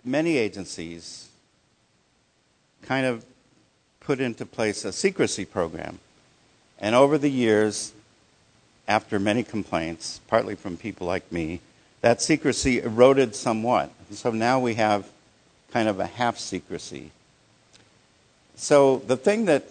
many agencies kind of put into place a secrecy program. And over the years, after many complaints, partly from people like me, that secrecy eroded somewhat. So now we have kind of a half secrecy. So the thing that,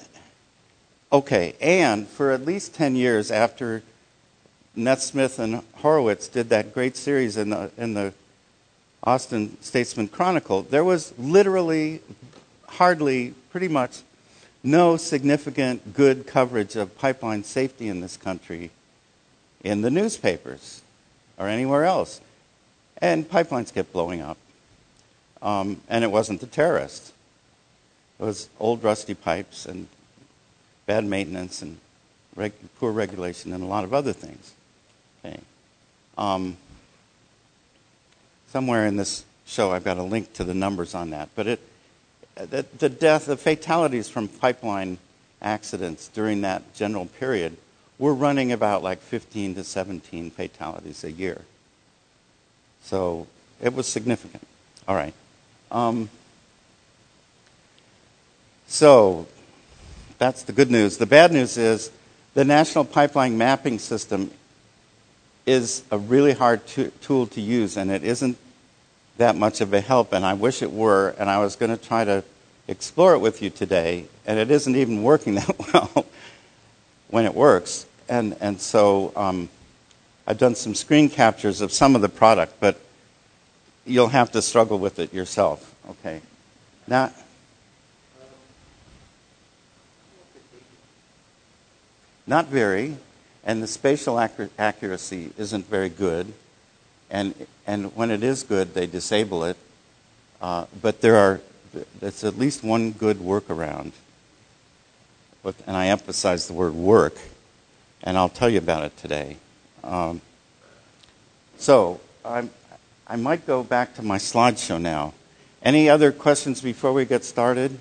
and for at least 10 years after Nesmith and Horowitz did that great series in the Austin Statesman Chronicle, there was literally hardly, pretty much, no significant good coverage of pipeline safety in this country in the newspapers or anywhere else. And pipelines kept blowing up. And it wasn't the terrorists. It was old rusty pipes and bad maintenance and poor regulation and a lot of other things. Okay. Somewhere in this show I've got a link to the numbers on that. But the fatalities from pipeline accidents during that general period were running about like 15 to 17 fatalities a year. So it was significant. All right. So that's the good news. The bad news is the National Pipeline Mapping System is a really hard tool to use, and it isn't that much of a help, and I wish it were, and I was going to try to explore it with you today, and it isn't even working that well when it works. And so I've done some screen captures of some of the product, but you'll have to struggle with it yourself. Okay. Not very, and the spatial accuracy isn't very good. And when it is good, they disable it. But there's at least one good workaround. And I emphasize the word work, and I'll tell you about it today. So I might go back to my slideshow now. Any other questions before we get started?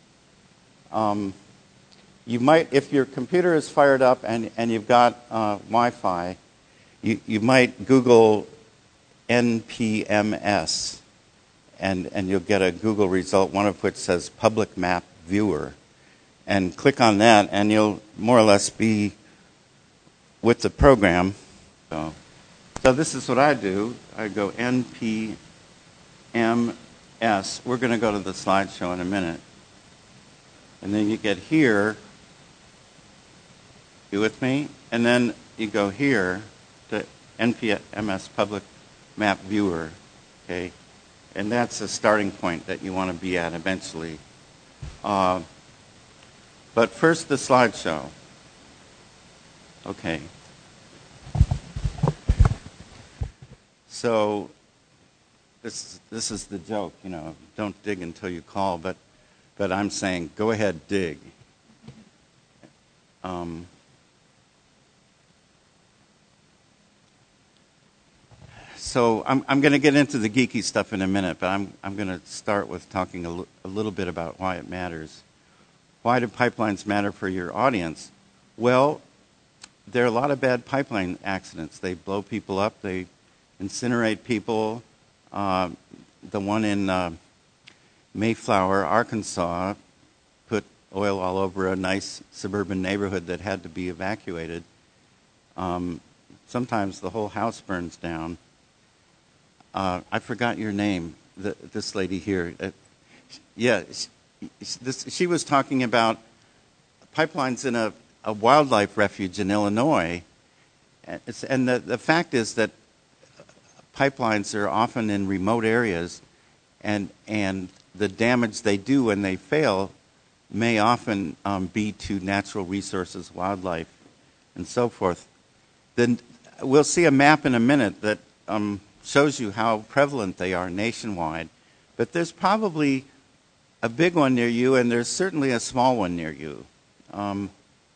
You might, if your computer is fired up and you've got Wi-Fi, you might Google NPMS, and you'll get a Google result, one of which says Public Map Viewer. And click on that, and you'll more or less be with the program. So this is what I do. I go NPMS. We're going to go to the slideshow in a minute. And then you get here. You with me? And then you go here to NPMS Public Map Viewer. Okay? And that's a starting point that you want to be at eventually. But first, the slideshow. Okay. So this is the joke, don't dig until you call, but I'm saying go ahead, dig. So I'm going to get into the geeky stuff in a minute, but I'm going to start with talking a little bit about why it matters. Why do pipelines matter for your audience? Well, there are a lot of bad pipeline accidents. They blow people up. They incinerate people. The one in Mayflower, Arkansas, put oil all over a nice suburban neighborhood that had to be evacuated. Sometimes the whole house burns down. I forgot your name, this lady here. She was talking about pipelines in a wildlife refuge in Illinois. And the fact is that pipelines are often in remote areas, and the damage they do when they fail may often be to natural resources, wildlife, and so forth. Then we'll see a map in a minute that shows you how prevalent they are nationwide. But there's probably a big one near you, and there's certainly a small one near you. And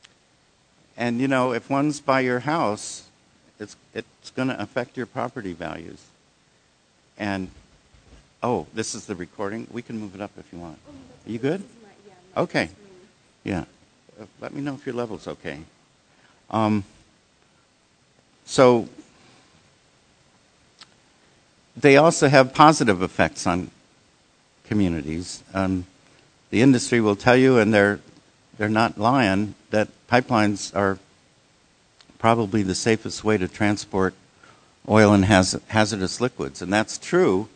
if one's by your house, it's going to affect your property values. And this is the recording. We can move it up if you want. Are you good? Okay. Yeah. Let me know if your level's okay. So they also have positive effects on communities. The industry will tell you, and they're not lying, that pipelines are probably the safest way to transport oil and hazardous liquids, and that's true.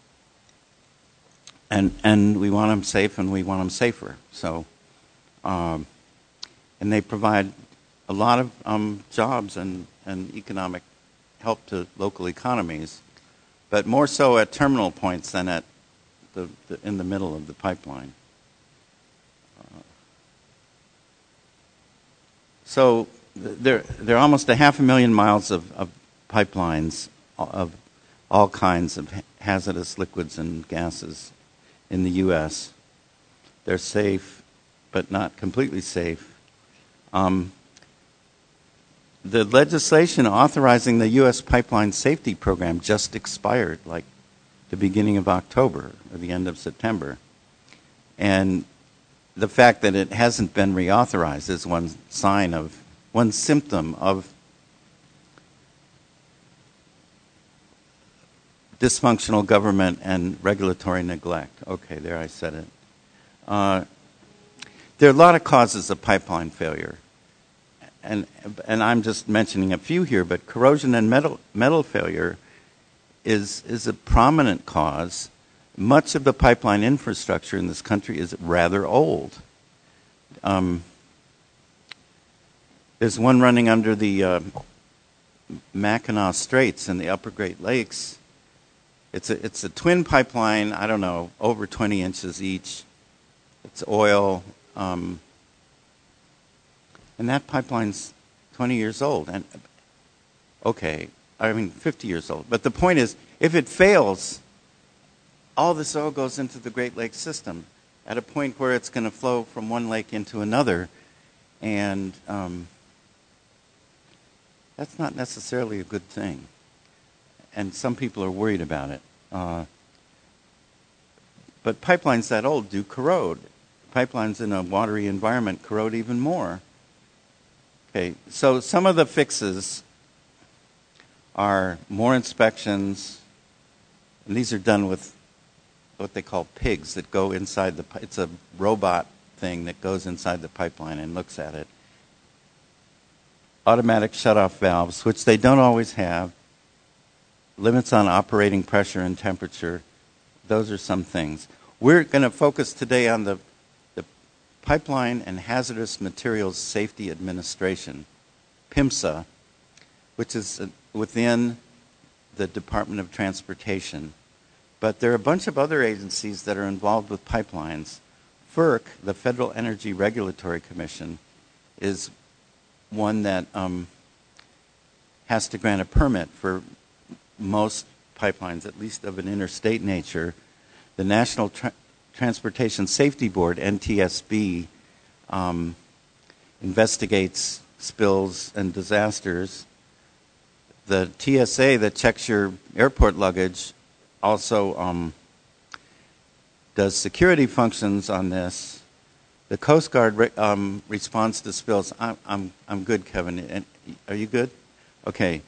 And we want them safe, and we want them safer. So, and they provide a lot of jobs and economic help to local economies, but more so at terminal points than at in the middle of the pipeline. So there are almost 500,000 miles of pipelines of all kinds of hazardous liquids and gases in the U.S. They're safe, but not completely safe. The legislation authorizing the U.S. Pipeline Safety Program just expired, like the beginning of October or the end of September. And the fact that it hasn't been reauthorized is one symptom of dysfunctional government and regulatory neglect. Okay, there I said it. There are a lot of causes of pipeline failure. And I'm just mentioning a few here, but corrosion and metal failure is a prominent cause. Much of the pipeline infrastructure in this country is rather old. There's one running under the Mackinac Straits in the Upper Great Lakes. It's a twin pipeline, I don't know, over 20 inches each. It's oil. And that pipeline's 20 years old. And okay, I mean 50 years old. But the point is, if it fails, all this oil goes into the Great Lakes system at a point where it's going to flow from one lake into another. And that's not necessarily a good thing. And some people are worried about it. But pipelines that old do corrode. Pipelines in a watery environment corrode even more. Okay, so some of the fixes are more inspections, and these are done with what they call pigs that go inside it's a robot thing that goes inside the pipeline and looks at it. Automatic shutoff valves, which they don't always have. Limits on operating pressure and temperature. Those are some things. We're going to focus today on the Pipeline and Hazardous Materials Safety Administration, PHMSA, which is within the Department of Transportation. But there are a bunch of other agencies that are involved with pipelines. FERC, the Federal Energy Regulatory Commission, is one that has to grant a permit for most pipelines, at least of an interstate nature. The National Transportation Safety Board, NTSB, investigates spills and disasters. The TSA that checks your airport luggage also does security functions on this. The Coast Guard responds to spills. I'm good, Kevin. Are you good? Okay.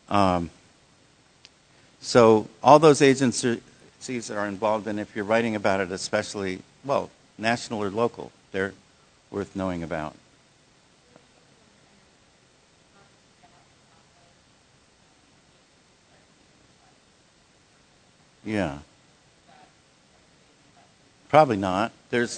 So all those agencies are involved, and if you're writing about it, especially, well, national or local, they're worth knowing about. Yeah. Probably not.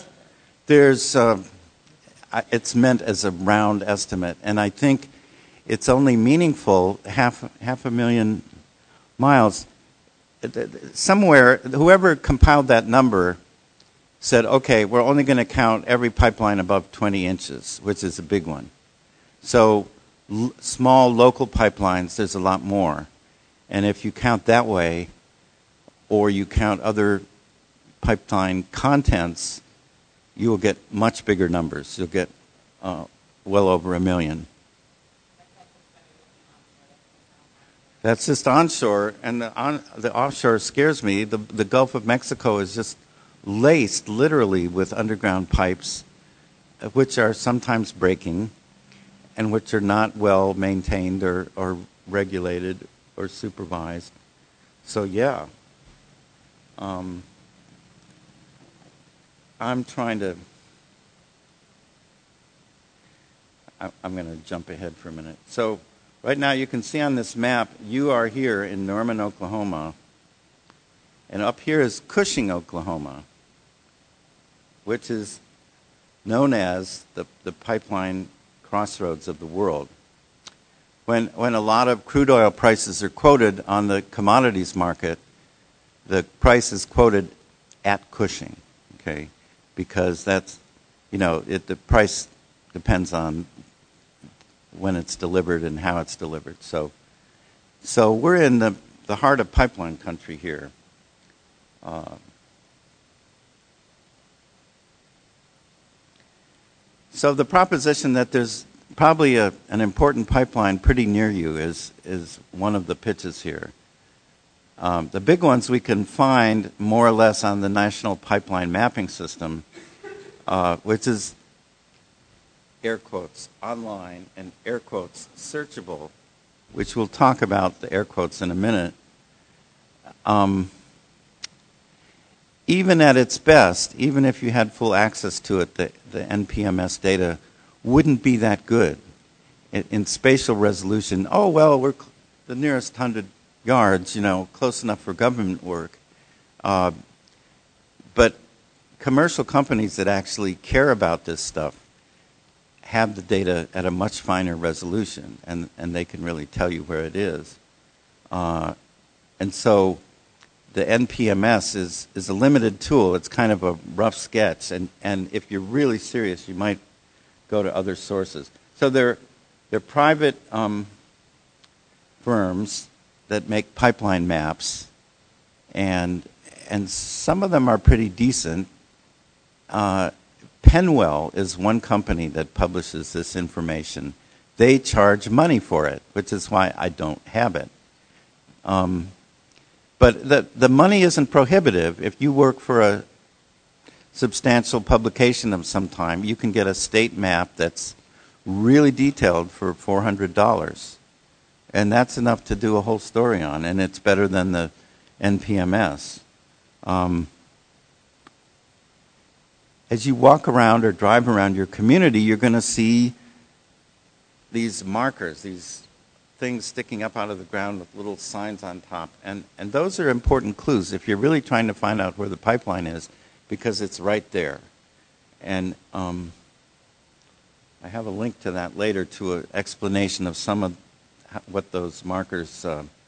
It's meant as a round estimate, and I think it's only meaningful half a million miles. Somewhere, whoever compiled that number said, okay, we're only going to count every pipeline above 20 inches, which is a big one. So small local pipelines, there's a lot more. And if you count that way, or you count other pipeline contents, you will get much bigger numbers. You'll get well over 1 million. That's just onshore, and the offshore scares me. The Gulf of Mexico is just laced literally with underground pipes, which are sometimes breaking, and which are not well maintained or regulated or supervised. So yeah. I'm trying to, I'm going to jump ahead for a minute. So right now you can see on this map, you are here in Norman, Oklahoma. And up here is Cushing, Oklahoma, which is known as the pipeline crossroads of the world. When a lot of crude oil prices are quoted on the commodities market, the price is quoted at Cushing, okay? Because that's, the price depends on when it's delivered and how it's delivered. So we're in the heart of pipeline country here. So the proposition that there's probably an important pipeline pretty near you is one of the pitches here. The big ones we can find more or less on the National Pipeline Mapping System, which is air quotes online and air quotes searchable, which we'll talk about the air quotes in a minute. Even at its best, even if you had full access to it, the NPMS data wouldn't be that good in spatial resolution. Oh, well, we're the nearest 100 yards, close enough for government work. But commercial companies that actually care about this stuff have the data at a much finer resolution, and they can really tell you where it is. And so the NPMS is a limited tool. It's kind of a rough sketch, and if you're really serious, you might go to other sources. So they're private firms that make pipeline maps, and some of them are pretty decent. Penwell is one company that publishes this information. They charge money for it, which is why I don't have it. But the money isn't prohibitive. If you work for a substantial publication of some time, you can get a state map that's really detailed for $400. And that's enough to do a whole story on, and it's better than the NPMS. As you walk around or drive around your community, you're going to see these markers, these things sticking up out of the ground with little signs on top. And those are important clues if you're really trying to find out where the pipeline is, because it's right there. And I have a link to that later to an explanation of some of what those markers,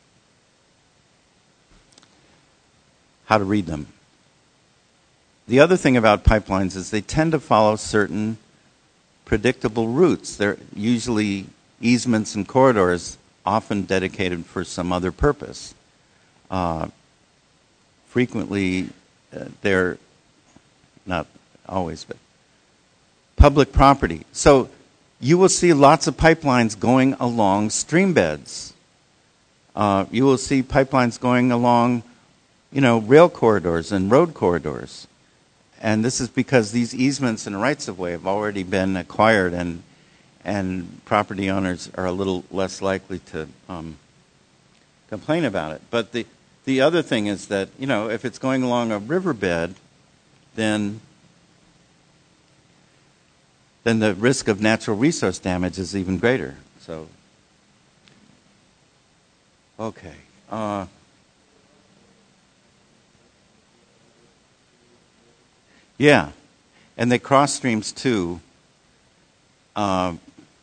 how to read them. The other thing about pipelines is they tend to follow certain predictable routes. They're usually easements and corridors, often dedicated for some other purpose. Frequently, they're not always, but public property. So you will see lots of pipelines going along stream beds. You will see pipelines going along, rail corridors and road corridors. And this is because these easements and rights of way have already been acquired, and property owners are a little less likely to complain about it. But the other thing is that, if it's going along a riverbed, then the risk of natural resource damage is even greater. So, okay. Yeah, and they cross streams too. I'm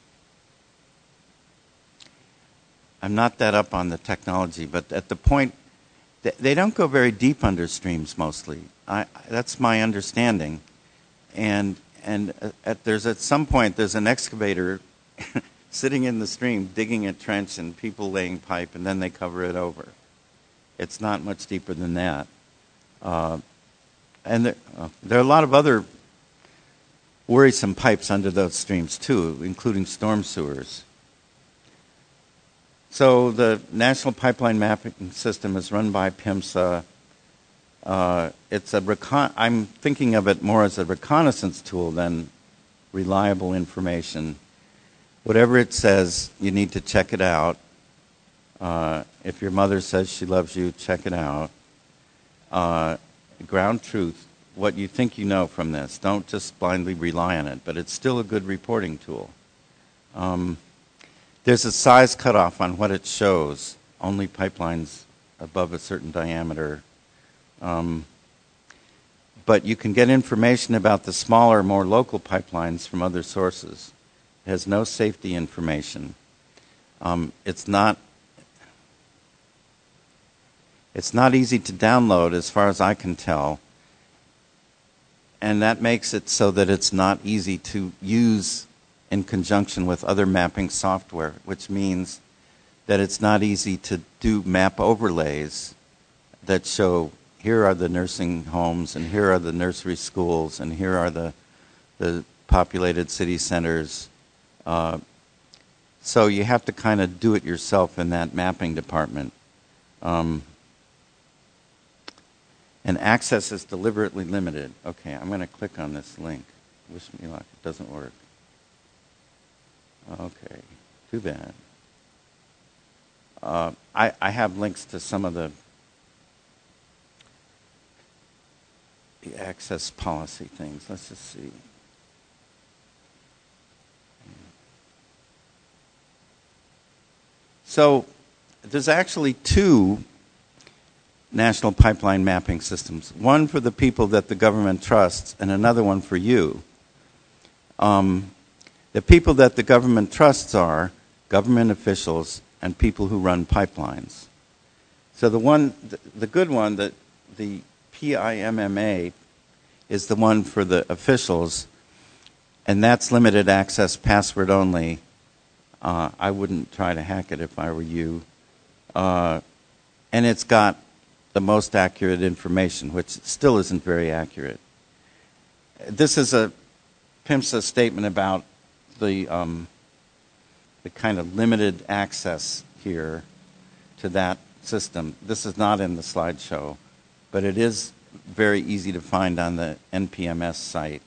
not that up on the technology, but at the point, they don't go very deep under streams mostly. That's my understanding. And at some point, there's an excavator sitting in the stream, digging a trench, and people laying pipe, and then they cover it over. It's not much deeper than that. And there are a lot of other worrisome pipes under those streams too, including storm sewers. So the National Pipeline Mapping System is run by PIMSA. I'm thinking of it more as a reconnaissance tool than reliable information. Whatever it says, you need to check it out. If your mother says she loves you, check it out. Ground truth what you think you know from this. Don't just blindly rely on it, but it's still a good reporting tool. There's a size cutoff on what it shows, only pipelines above a certain diameter. But you can get information about the smaller, more local pipelines from other sources. It has no safety information. It's not easy to download as far as I can tell. And that makes it so that it's not easy to use in conjunction with other mapping software, which means that it's not easy to do map overlays that show here are the nursing homes, and here are the nursery schools, and here are the populated city centers. So you have to kind of do it yourself in that mapping department. And access is deliberately limited. Okay, I'm going to click on this link. Wish me luck. It doesn't work. Okay, too bad. I have links to some of the access policy things. Let's just see. So there's actually two national pipeline mapping systems, one for the people that the government trusts and another one for you. The people that the government trusts are government officials and people who run pipelines. So the good one, the PIMMA, is the one for the officials, and that's limited access, password only. I wouldn't try to hack it if I were you. And it's got the most accurate information, which still isn't very accurate. This is a PIMSA statement about the kind of limited access here to that system. This is not in the slideshow, but it is very easy to find on the NPMS site.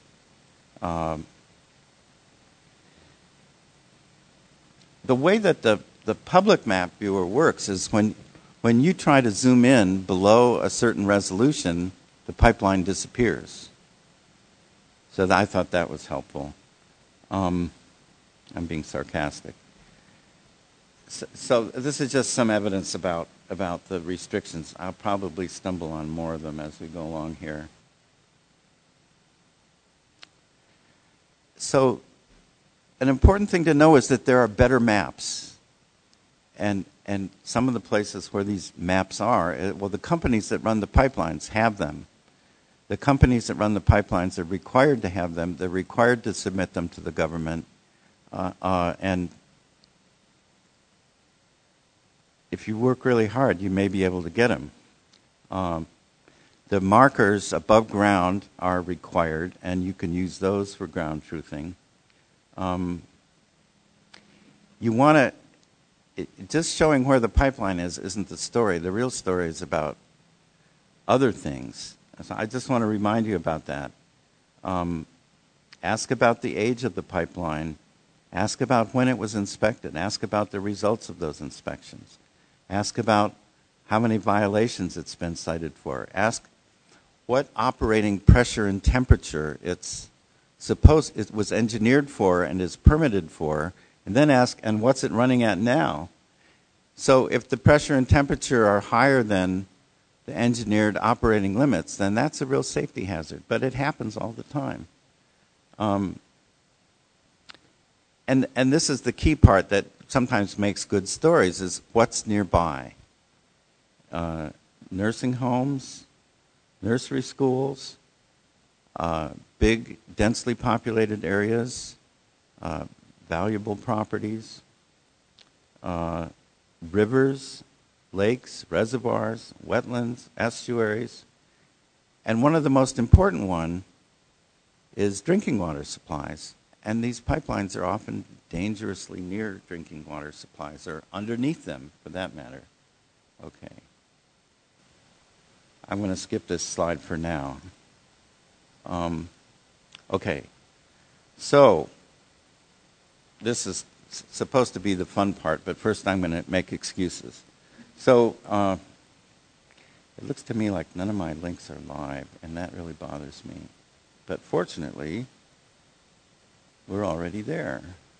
The way that the public map viewer works is when you try to zoom in below a certain resolution, the pipeline disappears. So I thought that was helpful. I'm being sarcastic. So this is just some evidence about the restrictions. I'll probably stumble on more of them as we go along here. So an important thing to know is that there are better maps. And some of the places where these maps are, well, the companies that run the pipelines have them. The companies that run the pipelines are required to have them. They're required to submit them to the government. And if you work really hard, you may be able to get them. The markers above ground are required, and you can use those for ground truthing. You want to, just showing where the pipeline is isn't the story. The real story is about other things. So I just want to remind you about that. Ask about the age of the pipeline. Ask about when it was inspected. Ask about the results of those inspections. Ask about how many violations it's been cited for. Ask what operating pressure and temperature it was engineered for and is permitted for, and then ask, and what's it running at now? So if the pressure and temperature are higher than the engineered operating limits, then that's a real safety hazard. But it happens all the time. And this is the key part that sometimes makes good stories, is what's nearby. Nursing homes, nursery schools, big, densely populated areas, valuable properties, rivers, lakes, reservoirs, wetlands, estuaries. And one of the most important one is drinking water supplies. And these pipelines are often dangerously near drinking water supplies, or underneath them, for that matter. Okay. I'm going to skip this slide for now. Okay. So, this is supposed to be the fun part, but first I'm going to make excuses. So, It looks to me like none of my links are live, and that really bothers me. But fortunately, we're already there.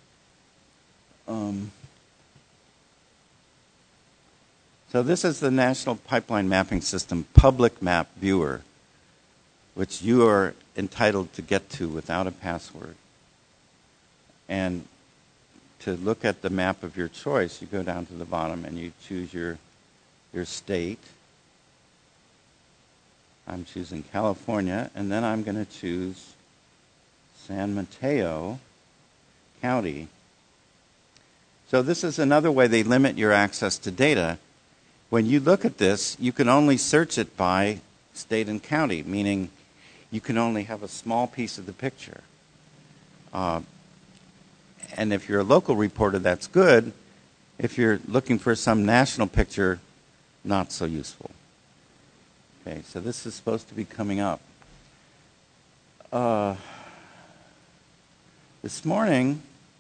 So this is the National Pipeline Mapping System Public Map Viewer, which you are entitled to get to without a password. And to look at the map of your choice, you go down to the bottom and you choose your state. I'm choosing California, and then I'm going to choose San Mateo County. So this is another way they limit your access to data. When you look at this, you can only search it by state and county, meaning you can only have a small piece of the picture. And if you're a local reporter, that's good. If you're looking for some national picture, not so useful. Okay, so this is supposed to be coming up. This morning,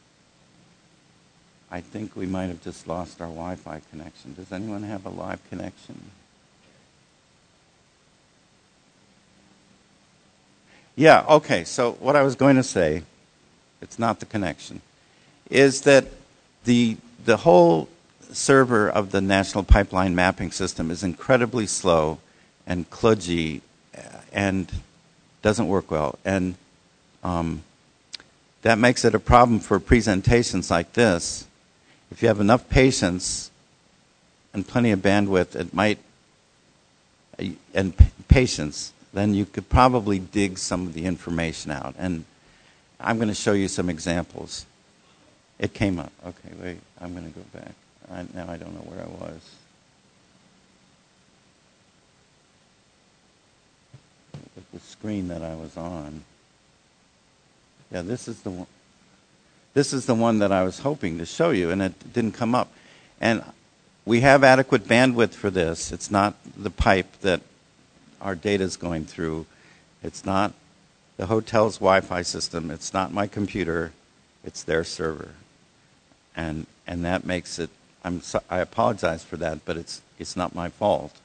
I think we might have just lost our Wi-Fi connection. Does anyone have a live connection? Yeah, okay, so what I was going to say, it's not the connection, is that the whole server of the National Pipeline Mapping System is incredibly slow and kludgy and doesn't work well. And that makes it a problem for presentations like this. If you have enough patience and plenty of bandwidth, it might, and patience, then you could probably dig some of the information out. And I'm going to show you some examples. It came up. Okay, wait, I'm going to go back. Now I don't know where I was. The screen that I was on. Yeah, this is the one. This is the one that I was hoping to show you, and it didn't come up. And we have adequate bandwidth for this. It's not the pipe that our data is going through. It's not the hotel's Wi-Fi system. It's not my computer. It's their server. And that makes it, I apologize for that, but it's not my fault.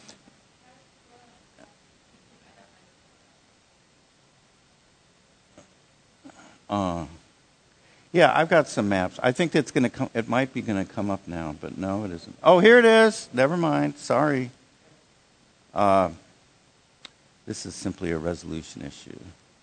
Yeah, I've got some maps. I think it's going to come. It might be going to come up now, but no, it isn't. Oh, here it is. Never mind. Sorry. This is simply a resolution issue.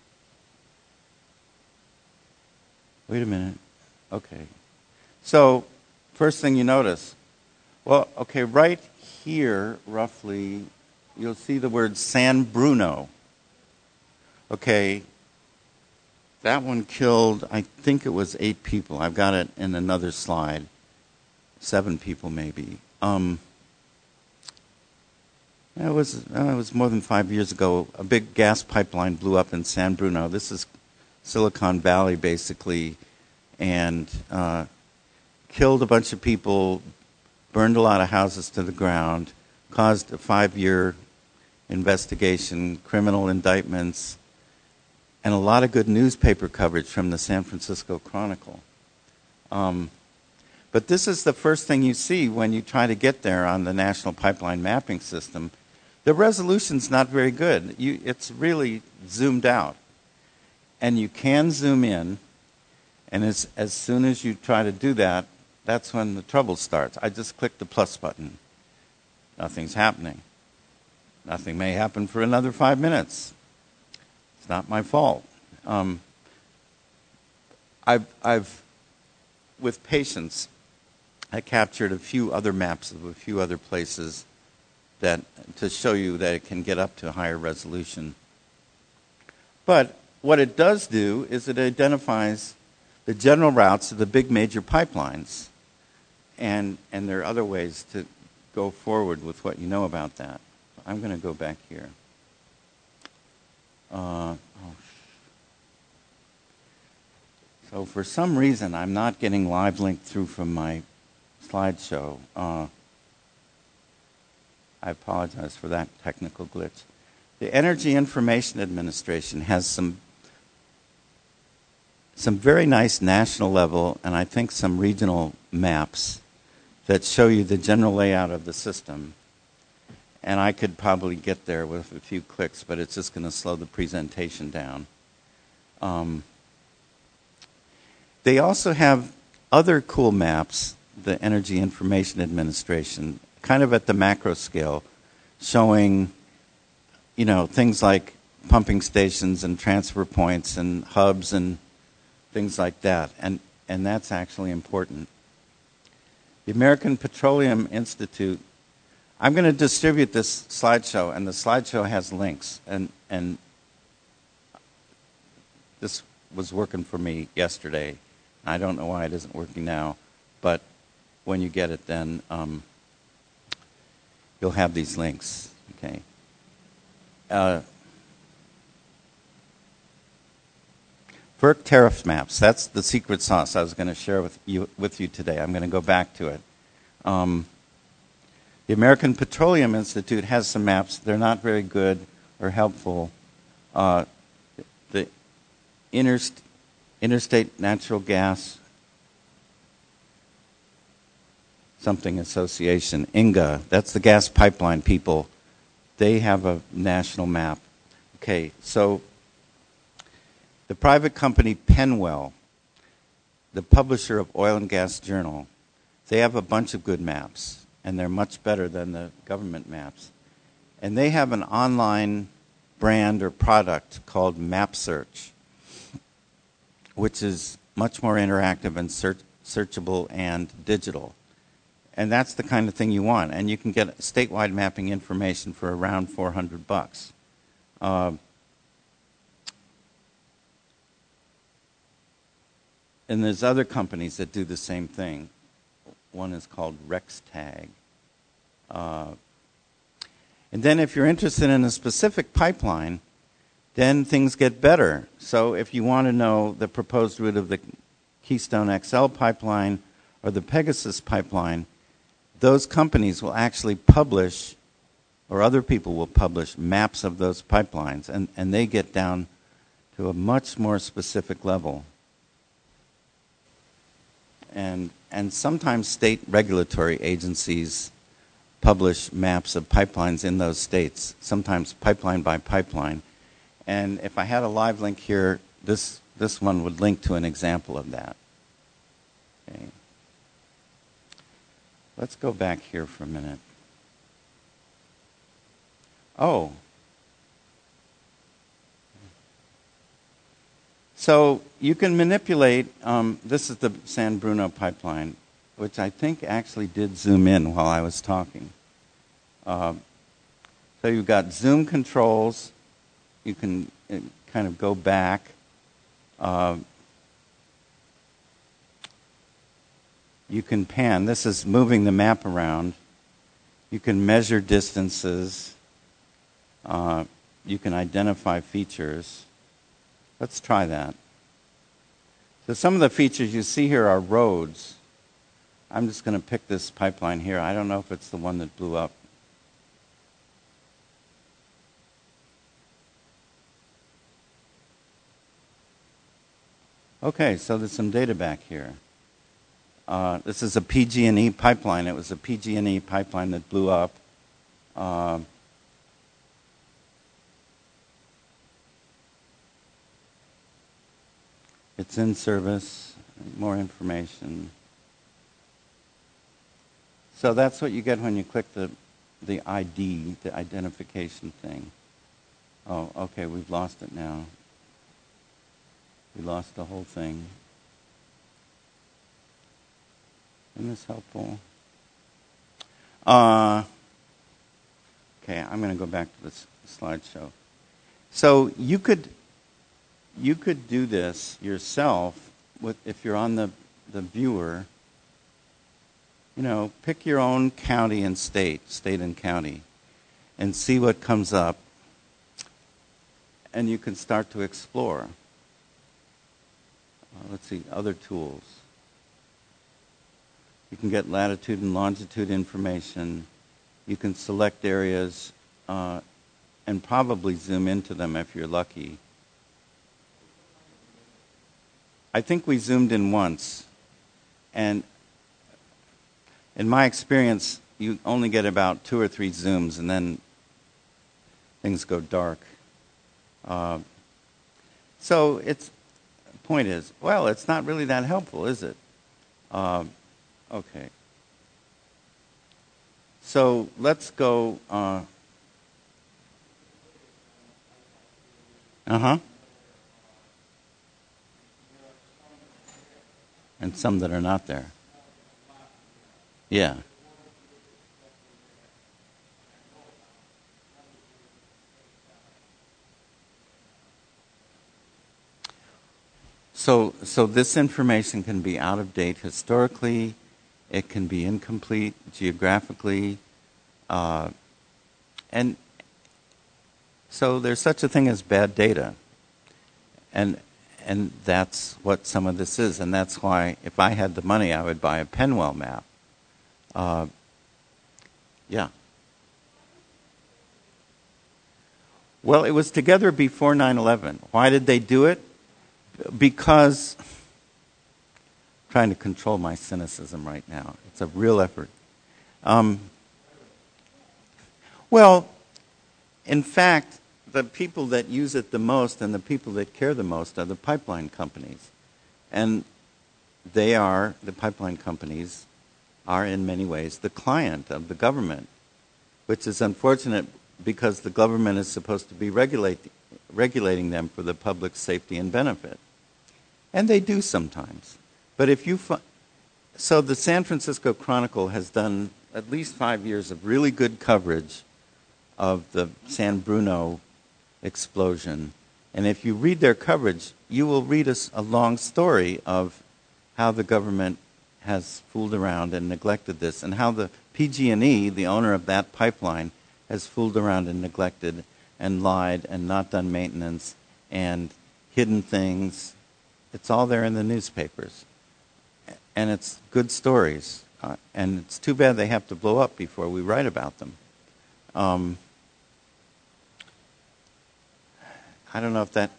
Wait a minute. Okay. So, first thing you notice. Well, okay, right here, roughly, you'll see the word San Bruno. Okay. That one killed, I think it was 8 people. I've got it in another slide. 7 people, maybe. It was more than 5 years ago. A big gas pipeline blew up in San Bruno. This is Silicon Valley, basically, and killed a bunch of people, burned a lot of houses to the ground, caused a 5-year investigation, criminal indictments, and a lot of good newspaper coverage from the San Francisco Chronicle. But this is the first thing you see when you try to get there on the National Pipeline Mapping System. The resolution's not very good. It's really zoomed out. And you can zoom in, and as soon as you try to do that, that's when the trouble starts. I just clicked the plus button. Nothing's happening. Nothing may happen for another 5 minutes. It's not my fault. I've, with patience, I captured a few other maps of a few other places that to show you that it can get up to higher resolution. But what it does do is it identifies the general routes of the big major pipelines, and there are other ways to go forward with what you know about that. I'm going to go back here. So for some reason, I'm not getting live link through from my slideshow. I apologize for that technical glitch. The Energy Information Administration has some very nice national level and I think some regional maps that show you the general layout of the system. And I could probably get there with a few clicks, but it's just going to slow the presentation down. They also have other cool maps, the Energy Information Administration, kind of at the macro scale, showing, things like pumping stations and transfer points and hubs and things like that. And that's actually important. The American Petroleum Institute, I'm going to distribute this slideshow, and the slideshow has links. And this was working for me yesterday. I don't know why it isn't working now, but when you get it, then you'll have these links. Okay. FERC tariff maps. That's the secret sauce I was going to share with you today. I'm going to go back to it. The American Petroleum Institute has some maps. They're not very good or helpful. The Interstate Natural Gas something association, INGA, that's the gas pipeline people. They have a national map. Okay, so the private company Penwell, the publisher of Oil and Gas Journal, they have a bunch of good maps, and they're much better than the government maps. And they have an online brand or product called MapSearch, which is much more interactive and searchable and digital. And that's the kind of thing you want. And you can get statewide mapping information for around $400. And there's other companies that do the same thing. One is called RexTag. And then if you're interested in a specific pipeline, then things get better. So if you want to know the proposed route of the Keystone XL pipeline or the Pegasus pipeline, those companies will actually publish, or other people will publish, maps of those pipelines, and they get down to a much more specific level. And sometimes state regulatory agencies publish maps of pipelines in those states, sometimes pipeline by pipeline. And if I had a live link here, this one would link to an example of that. Okay. Let's go back here for a minute. Oh. So you can manipulate, this is the San Bruno pipeline, which I think actually did zoom in while I was talking. So you've got zoom controls. You can kind of go back. You can pan. This is moving the map around. You can measure distances. You can identify features. Let's try that. So some of the features you see here are roads. I'm just going to pick this pipeline here. I don't know if it's the one that blew up. Okay, so there's some data back here. This is a PG&E pipeline. It was a PG&E pipeline that blew up. It's in service. More information. So that's what you get when you click the ID, the identification thing. Oh, okay, we've lost it now. We lost the whole thing. Isn't this helpful? Okay, I'm going to go back to this slideshow. So you could do this yourself if you're on the viewer. Pick your own county and state and county, and see what comes up, and you can start to explore. Let's see, other tools. You can get latitude and longitude information. You can select areas and probably zoom into them if you're lucky. I think we zoomed in once. And in my experience, you only get about 2 or 3 zooms, and then things go dark. So the point is, well, it's not really that helpful, is it? Okay. So let's go. And some that are not there. Yeah. So this information can be out of date historically, it can be incomplete geographically, and so there's such a thing as bad data, and that's what some of this is, and that's why if I had the money, I would buy a Penwell map. Yeah. Well, it was together before 9/11. Why did they do it? Because I'm trying to control my cynicism right now. It's a real effort. Well, in fact, the people that use it the most and the people that care the most are the pipeline companies. And the pipeline companies are in many ways the client of the government, which is unfortunate because the government is supposed to be regulating them for the public safety and benefit. And they do sometimes. But so the San Francisco Chronicle has done at least 5 years of really good coverage of the San Bruno explosion. And if you read their coverage, you will read a long story of how the government has fooled around and neglected this, and how the PG&E, the owner of that pipeline, has fooled around and neglected and lied and not done maintenance and hidden things. It's all there in the newspapers. And it's good stories. And it's too bad they have to blow up before we write about them. I don't know if that...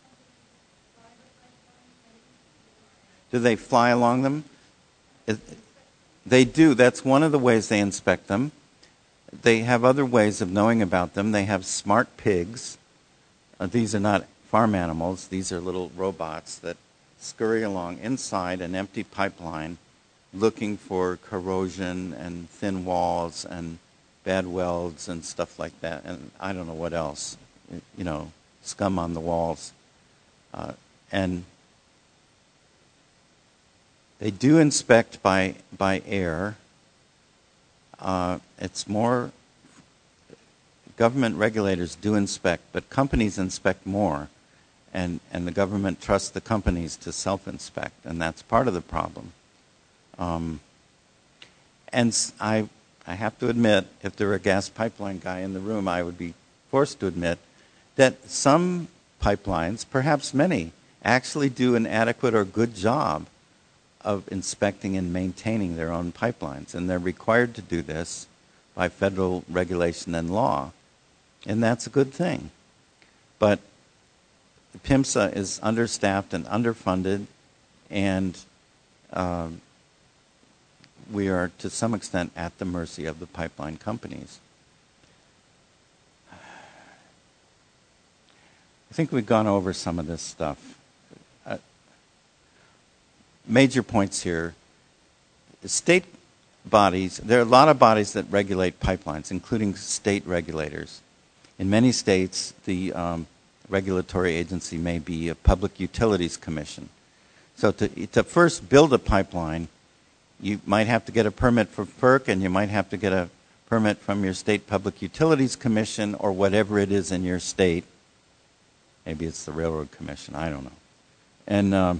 Do they fly along them? They do. That's one of the ways they inspect them. They have other ways of knowing about them. They have smart pigs. These are not farm animals. These are little robots that scurry along inside an empty pipeline looking for corrosion and thin walls and bad welds and stuff like that. And I don't know what else, scum on the walls. And they do inspect by air. It's more, government regulators do inspect, but companies inspect more. And the government trusts the companies to self-inspect, and that's part of the problem. And I have to admit, if there were a gas pipeline guy in the room, I would be forced to admit that some pipelines, perhaps many, actually do an adequate or good job of inspecting and maintaining their own pipelines. And they're required to do this by federal regulation and law. And that's a good thing. But PHMSA is understaffed and underfunded, and we are to some extent at the mercy of the pipeline companies. I think we've gone over some of this stuff. Major points here. State bodies, there are a lot of bodies that regulate pipelines, including state regulators. In many states, the regulatory agency may be a Public Utilities Commission. So to first build a pipeline, you might have to get a permit from FERC, and you might have to get a permit from your state Public Utilities Commission or whatever it is in your state. Maybe it's the Railroad Commission, I don't know. And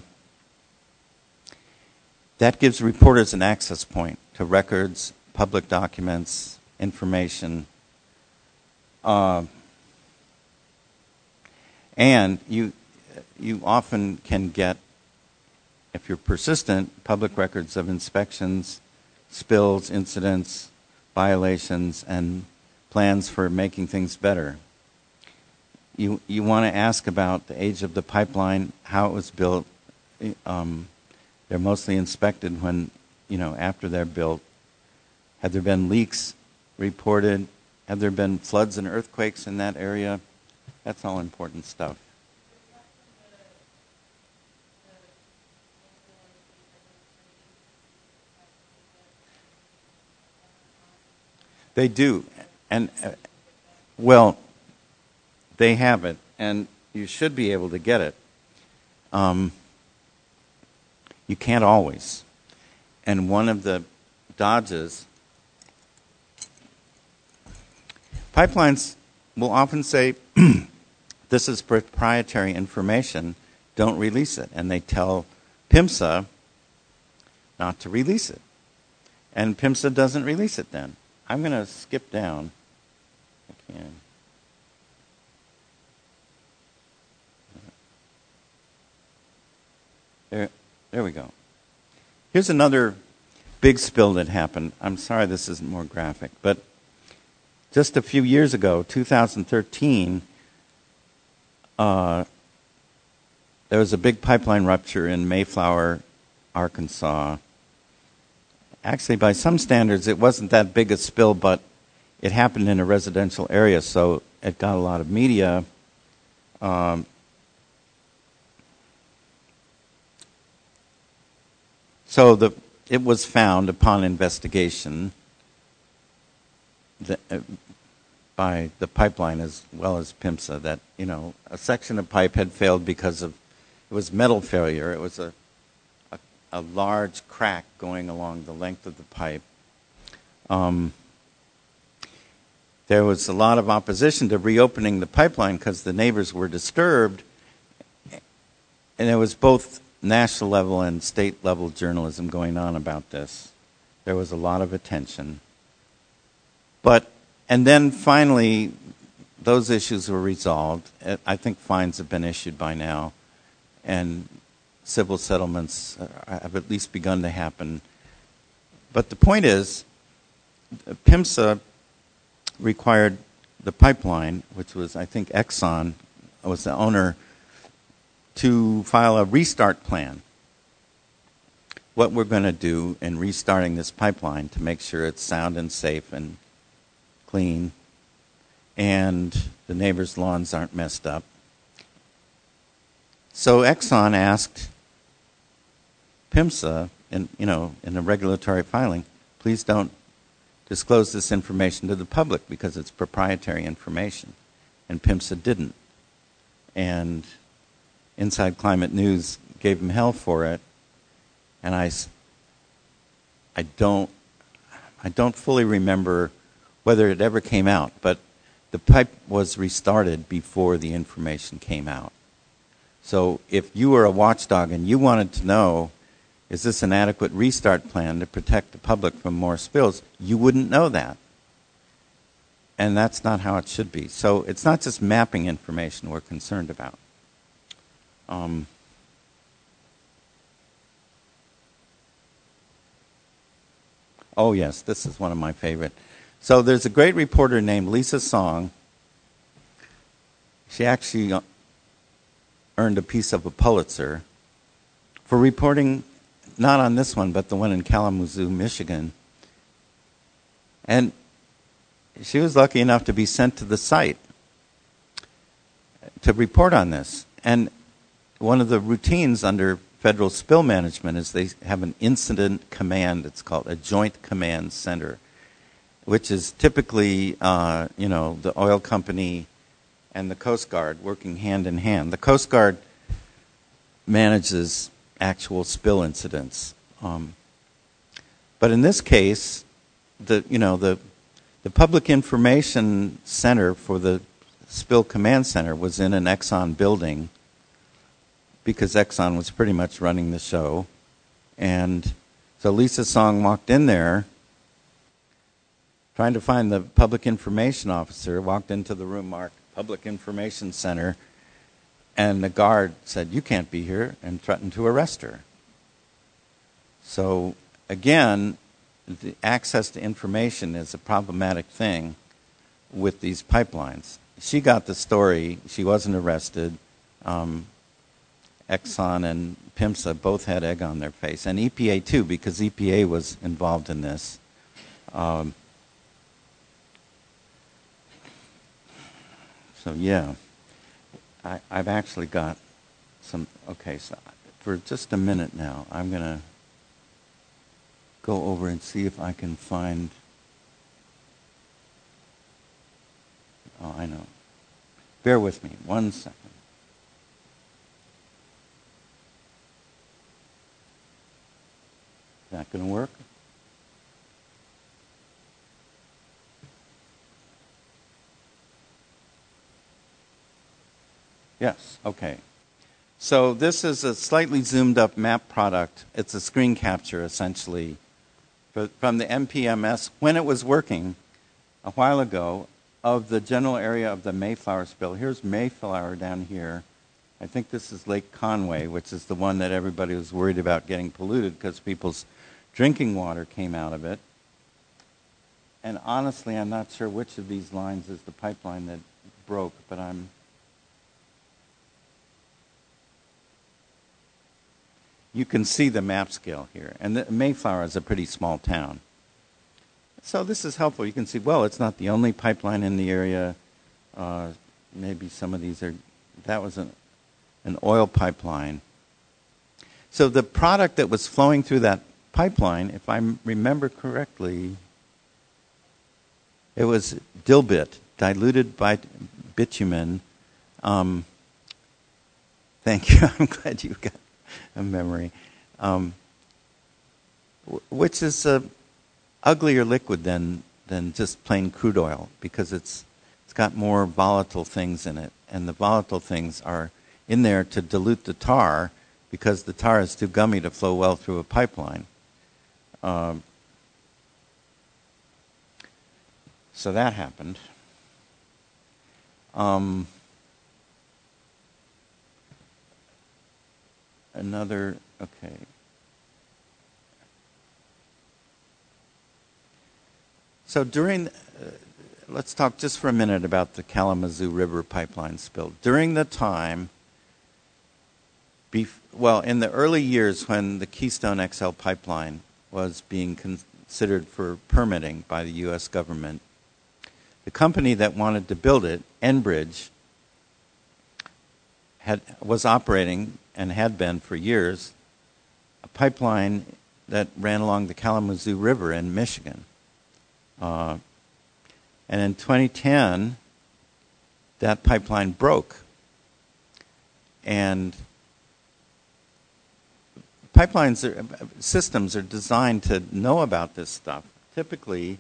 that gives reporters an access point to records, public documents, information. And you often can get, if you're persistent, public records of inspections, spills, incidents, violations, and plans for making things better. You want to ask about the age of the pipeline, how it was built. They're mostly inspected when, after they're built. Had there been leaks reported? Had there been floods and earthquakes in that area? That's all important stuff. They do. And, well, they have it, and you should be able to get it. You can't always. And one of the dodges, pipelines will often say, this is proprietary information, don't release it. And they tell PIMSA not to release it. And PIMSA doesn't release it then. I'm going to skip down. I can. There we go. Here's another big spill that happened. I'm sorry this isn't more graphic, but just a few years ago, 2013, there was a big pipeline rupture in Mayflower, Arkansas. Actually, by some standards, it wasn't that big a spill, but it happened in a residential area, so it got a lot of media. So it was found upon investigation by the pipeline as well as PIMSA that, a section of pipe had failed because it was metal failure. It was a large crack going along the length of the pipe. There was a lot of opposition to reopening the pipeline because the neighbors were disturbed, and there was both national level and state level journalism going on about this. There was a lot of attention. And then finally, those issues were resolved. I think fines have been issued by now, and civil settlements have at least begun to happen. But the point is, PIMSA required the pipeline, which was, I think, Exxon was the owner, to file a restart plan. What we're going to do in restarting this pipeline to make sure it's sound and safe and clean, and the neighbors' lawns aren't messed up. So Exxon asked PIMSA, in a regulatory filing, please don't disclose this information to the public because it's proprietary information. And PIMSA didn't. And Inside Climate News gave them hell for it. And I don't fully remember whether it ever came out, but the pipe was restarted before the information came out. So if you were a watchdog and you wanted to know, is this an adequate restart plan to protect the public from more spills, you wouldn't know that. And that's not how it should be. So it's not just mapping information we're concerned about. Oh, yes, this is one of my favorite. So there's a great reporter named Lisa Song. She actually earned a piece of a Pulitzer for reporting not on this one, but the one in Kalamazoo, Michigan. And she was lucky enough to be sent to the site to report on this. And one of the routines under federal spill management is they have an incident command. It's called a joint command center, which is typically, the oil company and the Coast Guard working hand in hand. The Coast Guard manages actual spill incidents. But in this case, the public information center for the spill command center was in an Exxon building because Exxon was pretty much running the show. And so Lisa Song walked in there trying to find the public information officer, walked into the room marked Public Information Center, and the guard said, "You can't be here," and threatened to arrest her. So again, the access to information is a problematic thing with these pipelines. She got the story. She wasn't arrested. Exxon and PIMSA both had egg on their face, and EPA too, because EPA was involved in this. Um, so yeah, I've actually got some. Okay, so for just a minute now, I'm gonna go over and see if I can find. Oh, I know. Bear with me 1 second. Is that going to work? Yes, okay. So this is a slightly zoomed up map product. It's a screen capture, essentially, from the MPMS when it was working a while ago of the general area of the Mayflower spill. Here's Mayflower down here. I think this is Lake Conway, which is the one that everybody was worried about getting polluted because people's drinking water came out of it. And honestly, I'm not sure which of these lines is the pipeline that broke, but you can see the map scale here. And Mayflower is a pretty small town. So this is helpful. You can see, well, it's not the only pipeline in the area. Maybe some of these are, that was an oil pipeline. So the product that was flowing through that pipeline, if I remember correctly, it was dilbit, diluted bitumen. Thank you. I'm glad you've got a memory. Which is a uglier liquid than just plain crude oil because it's got more volatile things in it, and the volatile things are in there to dilute the tar because the tar is too gummy to flow well through a pipeline. So that happened. Okay. So let's talk just for a minute about the Kalamazoo River pipeline spill. During the time, in the early years when the Keystone XL pipeline was being considered for permitting by the U.S. government, the company that wanted to build it, Enbridge, was operating and had been for years a pipeline that ran along the Kalamazoo River in Michigan. And in 2010, that pipeline broke. And systems are designed to know about this stuff. Typically,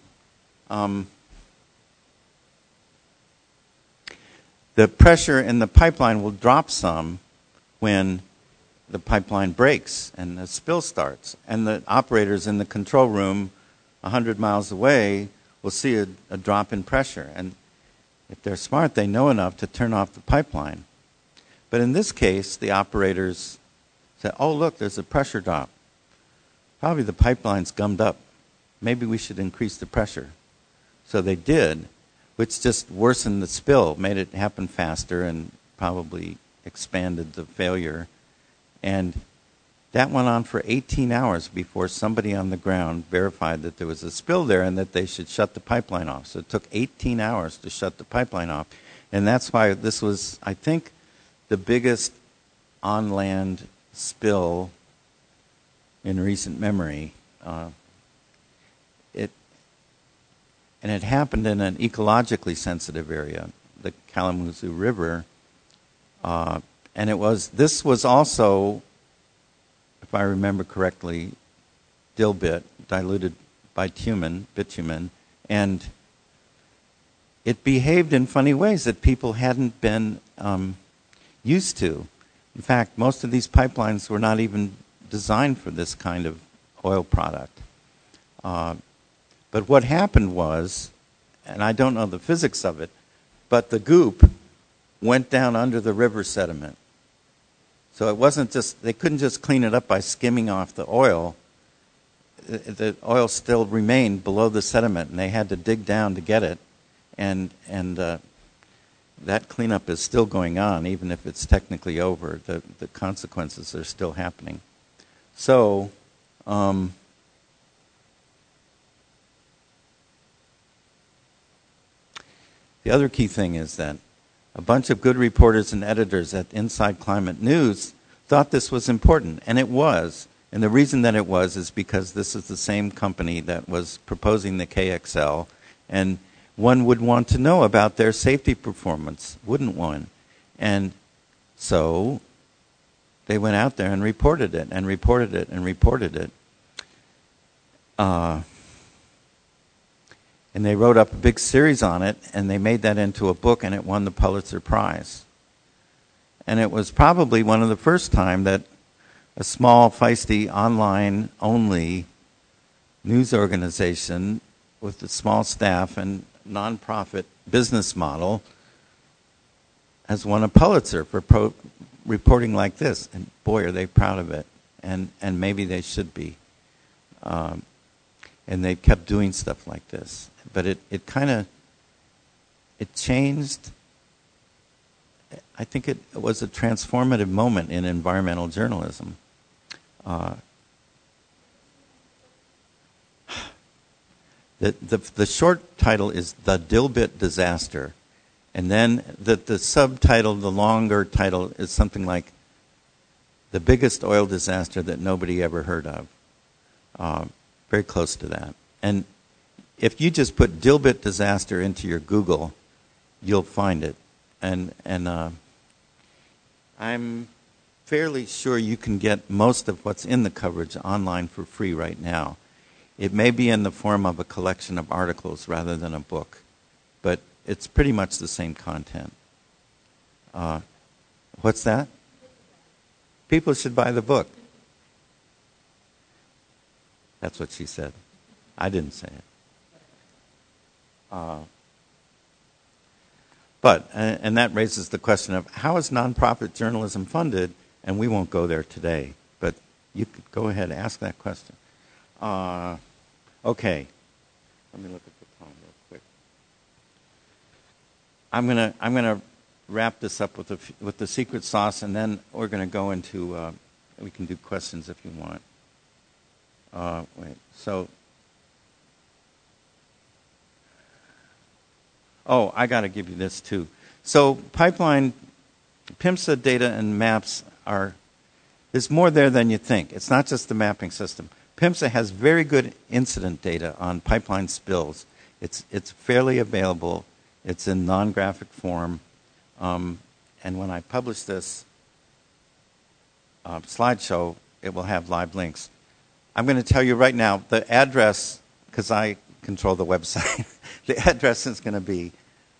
the pressure in the pipeline will drop some when the pipeline breaks and the spill starts. And the operators in the control room 100 miles away will see a drop in pressure. And if they're smart, they know enough to turn off the pipeline. But in this case, the operators said, oh, look, there's a pressure drop. Probably the pipeline's gummed up. Maybe we should increase the pressure. So they did, which just worsened the spill, made it happen faster and probably expanded the failure. And that went on for 18 hours before somebody on the ground verified that there was a spill there and that they should shut the pipeline off. So it took 18 hours to shut the pipeline off. And that's why this was, I think, the biggest on-land spill in recent memory. And it happened in an ecologically sensitive area, the Kalamazoo River. And this was also, if I remember correctly, dilbit, diluted bitumen, and it behaved in funny ways that people hadn't been used to. In fact, most of these pipelines were not even designed for this kind of oil product. But what happened was, and I don't know the physics of it, but the goop went down under the river sediment. So it wasn't just, they couldn't just clean it up by skimming off the oil. The oil still remained below the sediment, and they had to dig down to get it. And that cleanup is still going on, even if it's technically over. The consequences are still happening. So, The other key thing is that a bunch of good reporters and editors at Inside Climate News thought this was important, and it was. And the reason that it was is because this is the same company that was proposing the KXL, and one would want to know about their safety performance, wouldn't one? And so they went out there and reported it, and reported it, and reported it. And they wrote up a big series on it, and they made that into a book, and it won the Pulitzer Prize. And it was probably one of the first time that a small, feisty, online-only news organization with a small staff and nonprofit business model has won a Pulitzer for reporting like this. And boy, are they proud of it. And maybe they should be. And they kept doing stuff like this. But it kind of, it changed. I think it was a transformative moment in environmental journalism. The short title is The Dilbit Disaster. And then the subtitle, the longer title, is something like The Biggest Oil Disaster That Nobody Ever Heard of. Very close to that. And if you just put Dilbit Disaster into your Google, you'll find it. And I'm fairly sure you can get most of what's in the coverage online for free right now. It may be in the form of a collection of articles rather than a book, but it's pretty much the same content. What's that? People should buy the book. That's what she said. I didn't say it. But that raises the question of how is nonprofit journalism funded, and we won't go there today. But you could go ahead and ask that question. Okay. Let me look at the time real quick. I'm gonna wrap this up with the secret sauce, and then we're gonna go into we can do questions if you want. Wait. So. Oh, I got to give you this too. So pipeline, PIMSA data and maps there's more there than you think. It's not just the mapping system. PIMSA has very good incident data on pipeline spills. It's fairly available. It's in non-graphic form. And when I publish this slideshow, it will have live links. I'm going to tell you right now, the address, because I control the website, the address is going to be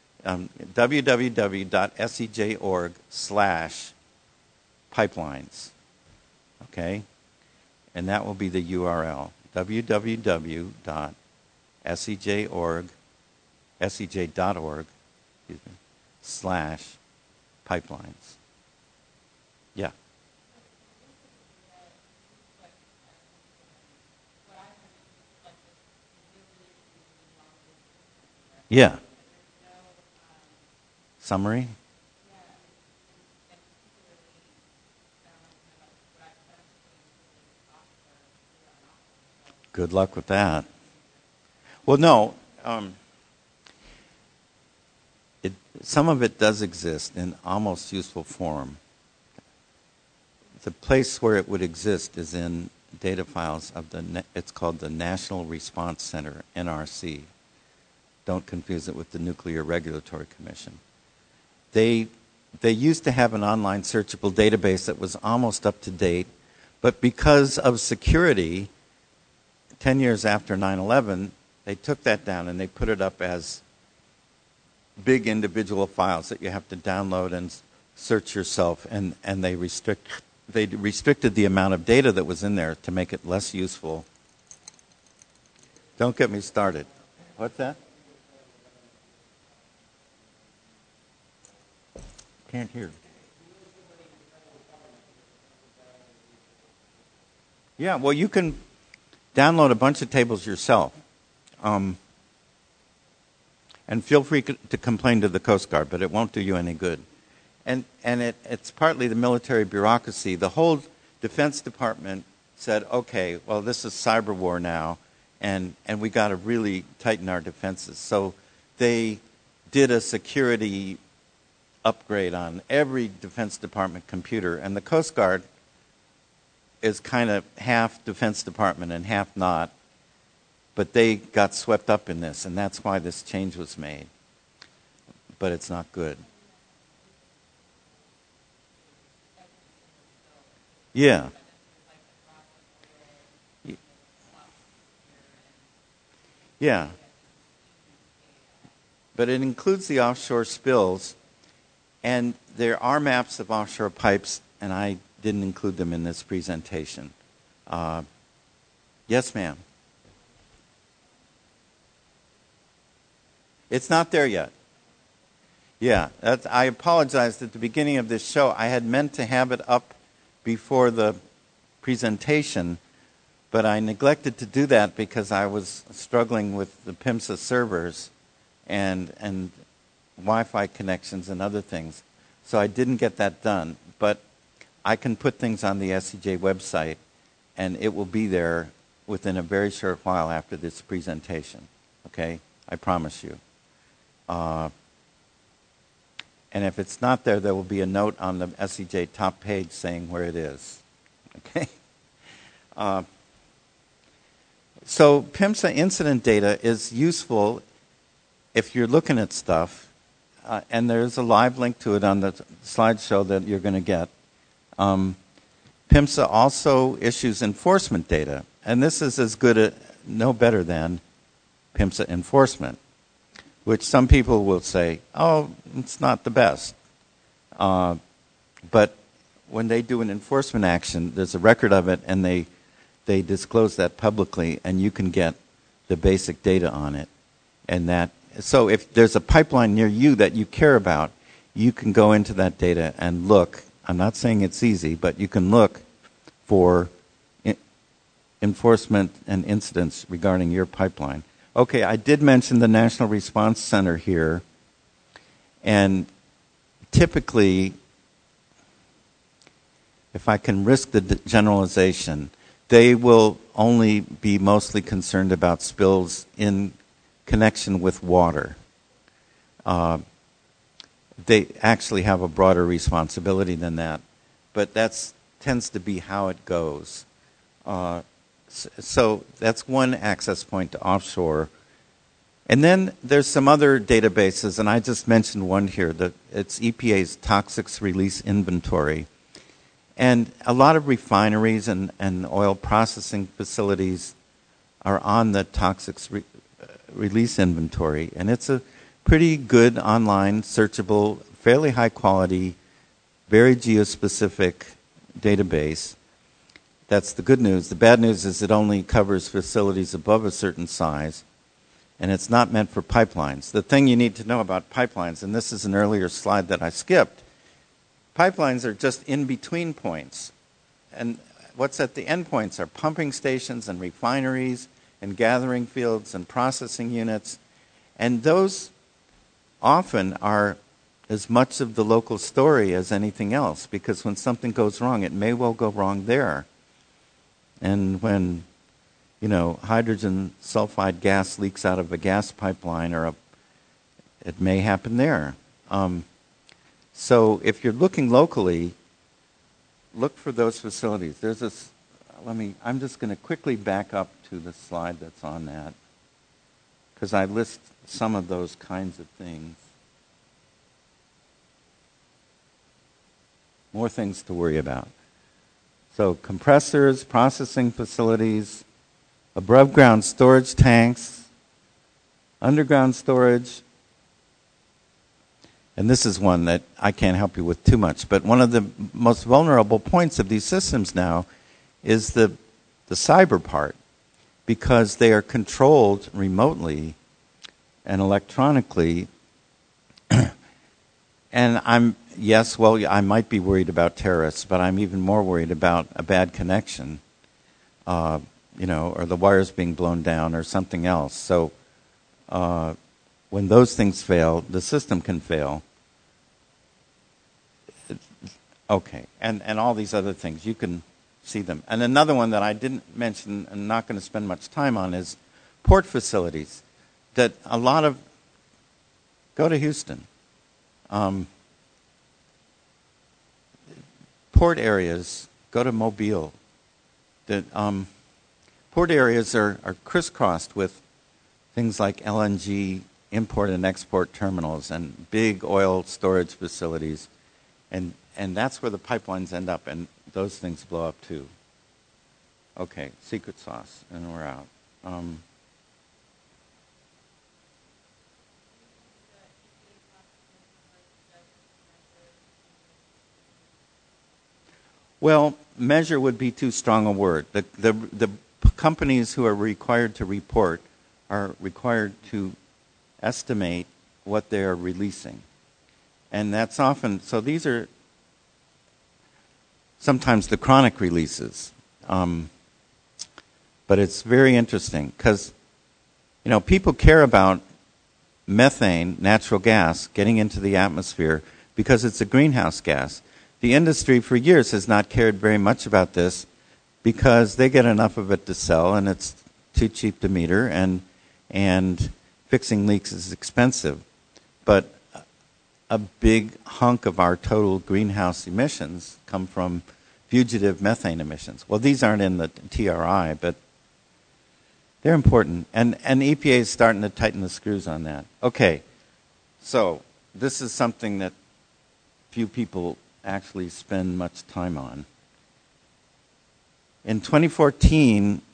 www.sej.org/pipelines. Okay? And that will be the URL. www.sej.org /pipelines. Yeah. Yeah. Summary? Good luck with that. Well, no. Some of it does exist in almost useful form. The place where it would exist is in data files of it's called the National Response Center, NRC. Don't confuse it with the Nuclear Regulatory Commission. They used to have an online searchable database that was almost up to date, but because of security, 10 years after 9/11, they took that down and they put it up as big individual files that you have to download and search yourself, and they restricted the amount of data that was in there to make it less useful. Don't get me started. What's that? Can't hear. Yeah, well, you can download a bunch of tables yourself. And feel free to complain to the Coast Guard, but it won't do you any good. And it's partly the military bureaucracy. The whole Defense Department said, okay, well, this is cyber war now, and we got to really tighten our defenses. So they did a security upgrade on every Defense Department computer, and the Coast Guard is kind of half Defense Department and half not, but they got swept up in this, and that's why this change was made. But it's not good. Yeah. Yeah. But it includes the offshore spills, and there are maps of offshore pipes, and I didn't include them in this presentation. Yes, ma'am. It's not there yet. Yeah, I apologized at the beginning of this show. I had meant to have it up before the presentation, but I neglected to do that because I was struggling with the PIMSA servers and Wi-Fi connections and other things. So I didn't get that done. But I can put things on the SCJ website, and it will be there within a very short while after this presentation. Okay? I promise you. And if it's not there, there will be a note on the SCJ top page saying where it is. Okay? So PIMSA incident data is useful if you're looking at stuff, and there's a live link to it on the slideshow that you're going to get. PIMSA also issues enforcement data, and this is as good, no better than PIMSA enforcement, which some people will say, oh, it's not the best. But when they do an enforcement action, there's a record of it, and they disclose that publicly, and you can get the basic data on it. And that, so if there's a pipeline near you that you care about, you can go into that data and look. I'm not saying it's easy, but you can look for enforcement and incidents regarding your pipeline. Okay, I did mention the National Response Center here, and typically, if I can risk the generalization, they will only be mostly concerned about spills in connection with water. They actually have a broader responsibility than that, but that tends to be how it goes. So that's one access point to offshore. And then there's some other databases, and I just mentioned one here. It's EPA's Toxics Release Inventory. And a lot of refineries and oil processing facilities are on the Toxics Release Inventory. And it's a pretty good online, searchable, fairly high quality, very geospecific database. That's the good news. The bad news is it only covers facilities above a certain size, and it's not meant for pipelines. The thing you need to know about pipelines, and this is an earlier slide that I skipped, pipelines are just in-between points. And what's at the end points are pumping stations and refineries and gathering fields and processing units. And those often are as much of the local story as anything else, because when something goes wrong, it may well go wrong there. And when, hydrogen sulfide gas leaks out of a gas pipeline, it may happen there. So if you're looking locally, look for those facilities. There's this. I'm just going to quickly back up to the slide that's on that, because I list some of those kinds of things. More things to worry about. So compressors, processing facilities, above ground storage tanks, underground storage. And this is one that I can't help you with too much, but one of the most vulnerable points of these systems now is the cyber part, because they are controlled remotely and electronically. And I might be worried about terrorists, but I'm even more worried about a bad connection, or the wires being blown down or something else. So when those things fail, the system can fail. Okay, and all these other things, you can see them. And another one that I didn't mention and not going to spend much time on is port facilities. That a lot of Go to Houston. Port areas, go to Mobile. Port areas are crisscrossed with things like LNG import and export terminals and big oil storage facilities. And that's where the pipelines end up, and those things blow up too. Okay, secret sauce, and we're out. Well, measure would be too strong a word. The companies who are required to report are required to estimate what they are releasing. And that's often, so these are sometimes the chronic releases. But it's very interesting because, people care about methane, natural gas, getting into the atmosphere because it's a greenhouse gas. The industry for years has not cared very much about this because they get enough of it to sell and it's too cheap to meter and fixing leaks is expensive. But a big hunk of our total greenhouse emissions come from fugitive methane emissions. Well, these aren't in the TRI, but they're important. And EPA is starting to tighten the screws on that. Okay, so this is something that few people actually spend much time on. In 2014,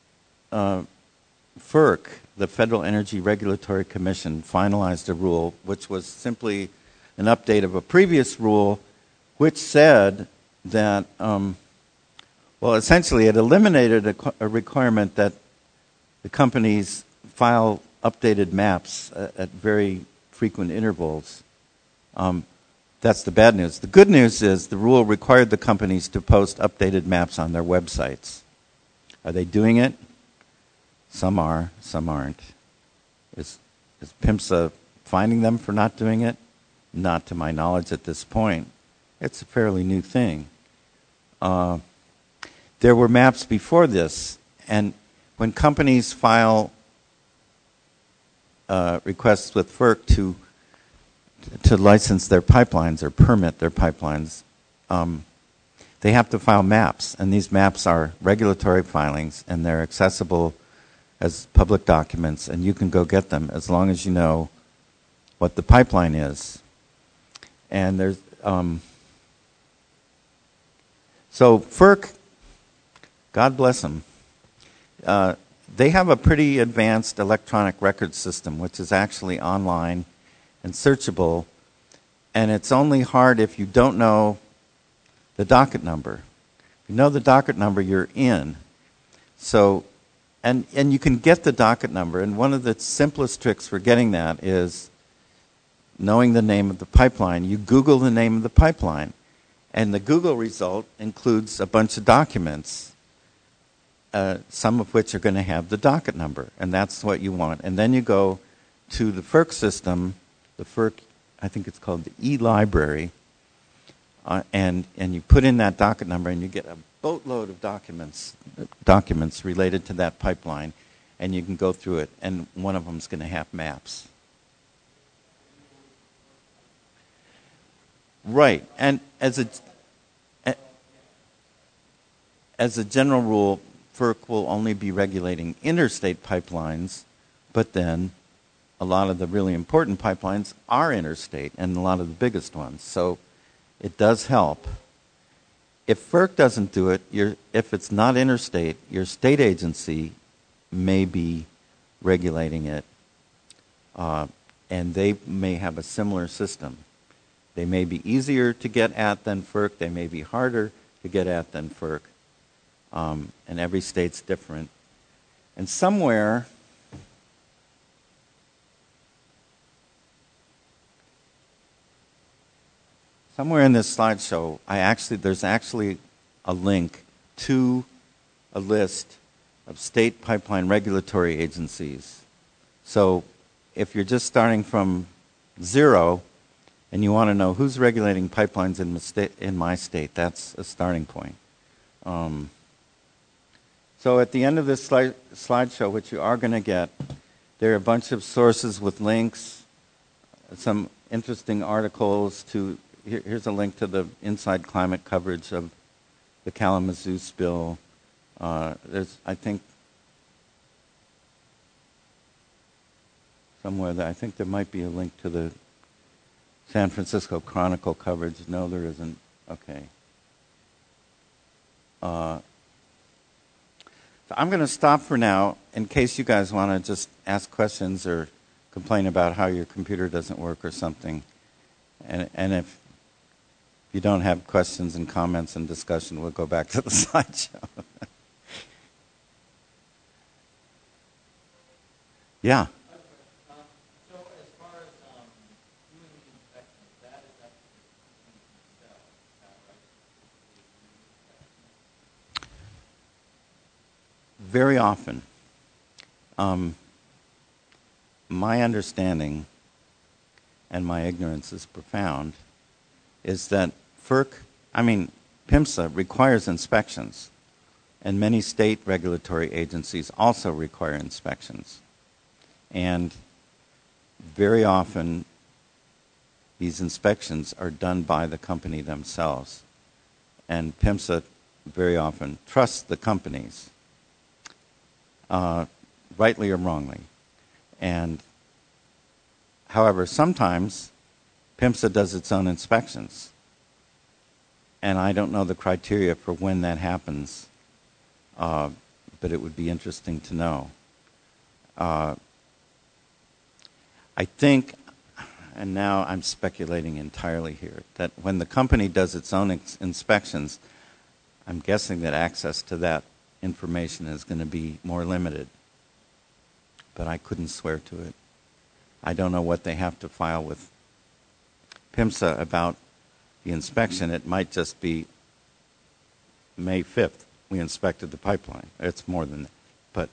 FERC, the Federal Energy Regulatory Commission, finalized a rule which was simply an update of a previous rule which said that, essentially it eliminated a requirement that the companies file updated maps at very frequent intervals. That's the bad news. The good news is the rule required the companies to post updated maps on their websites. Are they doing it? Some are, some aren't. Is PIMSA finding them for not doing it? Not to my knowledge at this point. It's a fairly new thing. There were maps before this, and when companies file requests with FERC to license their pipelines or permit their pipelines, they have to file maps, and these maps are regulatory filings, and they're accessible as public documents, and you can go get them as long as you know what the pipeline is. And there's so FERC, God bless them, they have a pretty advanced electronic record system, which is actually online and searchable, and it's only hard if you don't know the docket number. If you know the docket number, you're in. So, and you can get the docket number, and one of the simplest tricks for getting that is knowing the name of the pipeline. You Google the name of the pipeline, and the Google result includes a bunch of documents, some of which are going to have the docket number, and that's what you want. And then you go to the FERC system, the FERC, I think it's called the e-library, and you put in that docket number, and you get a boatload of documents related to that pipeline, and you can go through it, and one of them is going to have maps. Right, and as a general rule, FERC will only be regulating interstate pipelines, but then a lot of the really important pipelines are interstate, and a lot of the biggest ones. So it does help. If FERC doesn't do it, if it's not interstate, your state agency may be regulating it, and they may have a similar system. They may be easier to get at than FERC. They may be harder to get at than FERC. And every state's different. And somewhere in this slideshow, there's actually a link to a list of state pipeline regulatory agencies. So if you're just starting from zero and you want to know who's regulating pipelines in my state, that's a starting point. So at the end of this slideshow, which you are going to get, there are a bunch of sources with links, some interesting articles to. Here's a link to the inside climate coverage of the Kalamazoo spill. There's, I think, somewhere that I think there might be a link to the San Francisco Chronicle coverage. No, there isn't. Okay. So I'm going to stop for now in case you guys want to just ask questions or complain about how your computer doesn't work or something. And if you don't have questions and comments and discussion, we'll go back to the slideshow. Yeah. Very often. My understanding, and my ignorance is profound, is that PIMSA requires inspections, and many state regulatory agencies also require inspections. And very often, these inspections are done by the company themselves. And PIMSA very often trusts the companies, rightly or wrongly. And however, sometimes PIMSA does its own inspections. And I don't know the criteria for when that happens, but it would be interesting to know. I think, and now I'm speculating entirely here, that when the company does its own inspections, I'm guessing that access to that information is going to be more limited. But I couldn't swear to it. I don't know what they have to file with PIMSA about the inspection. It might just be May 5th, we inspected the pipeline. It's more than that. But,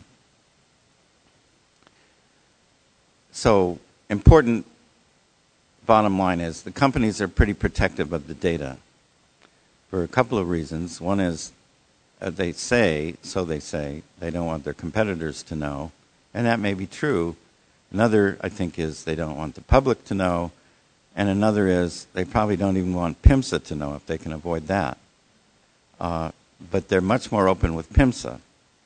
so important bottom line is the companies are pretty protective of the data for a couple of reasons. One is they say, they don't want their competitors to know, and that may be true. Another, I think, is they don't want the public to know, and another is they probably don't even want PIMSA to know if they can avoid that. But they're much more open with PIMSA.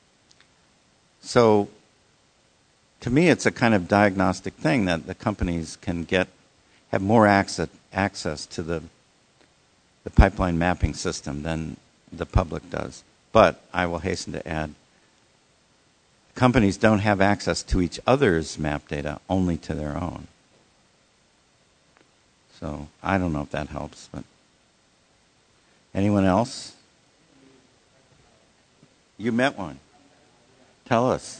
So to me, it's a kind of diagnostic thing that the companies can have more access to the pipeline mapping system than the public does. But I will hasten to add, companies don't have access to each other's map data, only to their own. So I don't know if that helps, but anyone else? You met one. Tell us.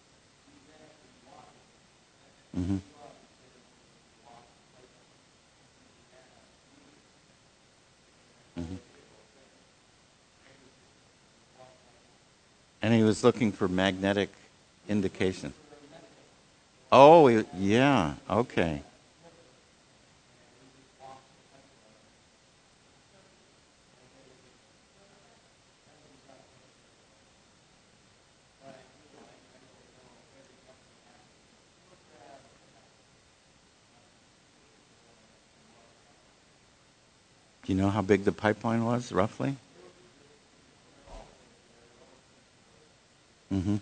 Mm-hmm. Mm-hmm. And he was looking for magnetic indication. Oh, yeah. Okay. Do you know how big the pipeline was, roughly? Mm-hmm.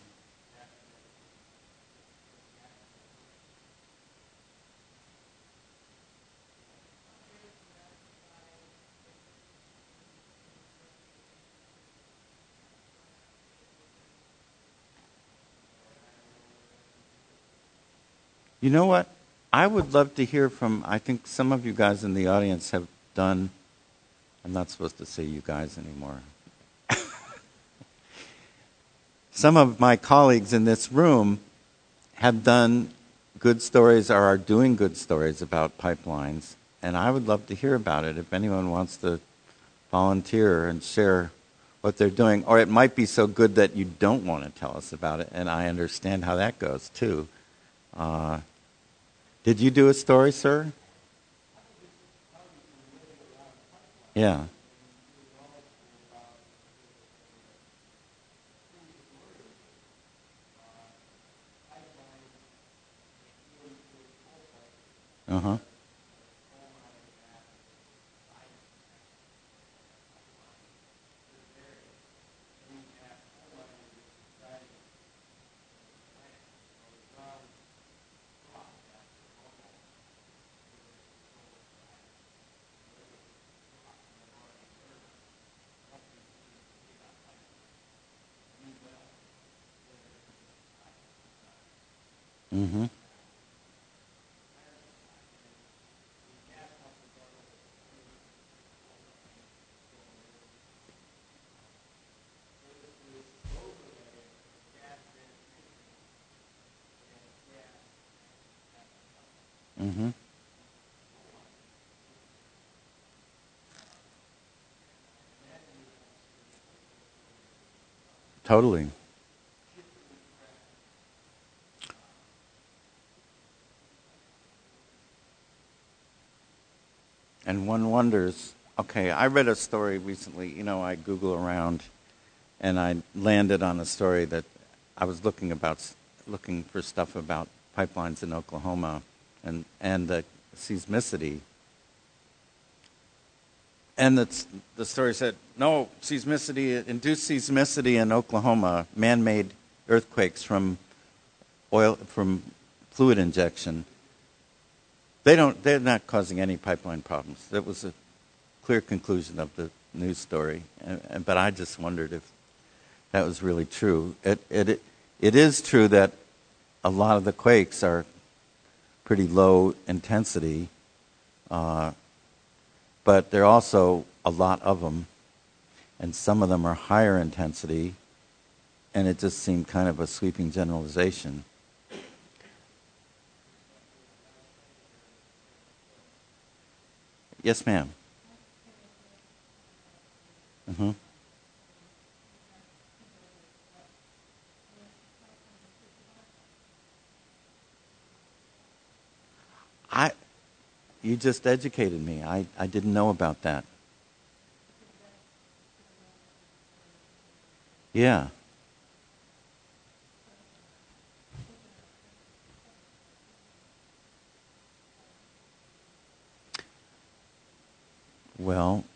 You know what? I would love to hear from, I think some of you guys in the audience have done, I'm not supposed to say you guys anymore. Some of my colleagues in this room have done good stories or are doing good stories about pipelines, and I would love to hear about it if anyone wants to volunteer and share what they're doing. Or it might be so good that you don't want to tell us about it, and I understand how that goes too. Did you do a story, sir? Yeah. Uh-huh. Mm-hmm. Mm-hmm. Totally. And one wonders, okay, I read a story recently, I Google around and I landed on a story that I was looking for stuff about pipelines in Oklahoma and the seismicity. And the story said, no, induced seismicity in Oklahoma, man-made earthquakes from fluid injection. They're not causing any pipeline problems. That was a clear conclusion of the news story. But I just wondered if that was really true. It is true that a lot of the quakes are pretty low intensity, but there are also a lot of them, and some of them are higher intensity, and it just seemed kind of a sweeping generalization. Yes, ma'am. Mm-hmm. I You just educated me. I didn't know about that. Yeah. Well,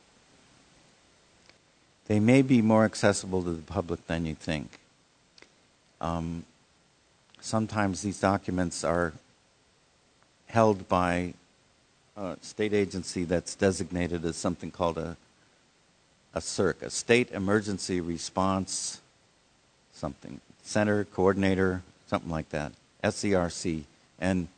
they may be more accessible to the public than you think. Um, Sometimes these documents are held by a state agency that's designated as something called a CERC, a State Emergency Response something, Center, Coordinator, something like that, SERC. And